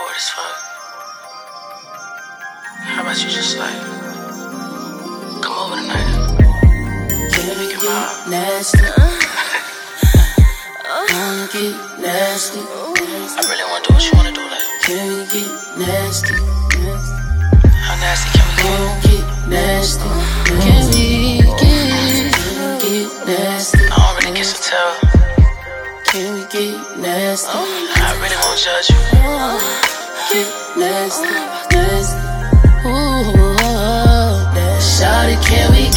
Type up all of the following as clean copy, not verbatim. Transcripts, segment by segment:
bored as fuck. How about you just like come over tonight? Can we Get get nasty? Wanna get nasty? I really wanna do what you wanna do, like. Can we get nasty? How nasty can we get? Wanna get nasty? Can we get nasty? I don't really kiss and tell. Can we get nasty? I really won't judge you. Get nasty, nasty. Ooh, shawty, can we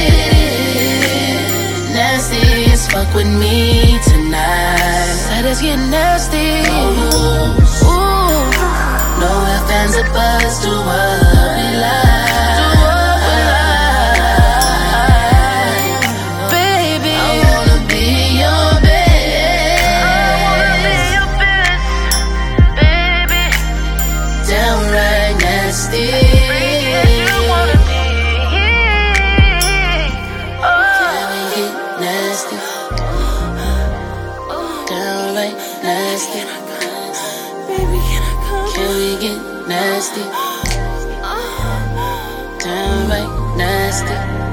get nasty as fuck with me tonight? Let us get nasty. Ooh, no ifs, ands, or buts, do what we like. Baby, I wanna be your downright nasty. Can we get nasty? Downright nasty. Baby, can I come? Can we get nasty? Downright nasty.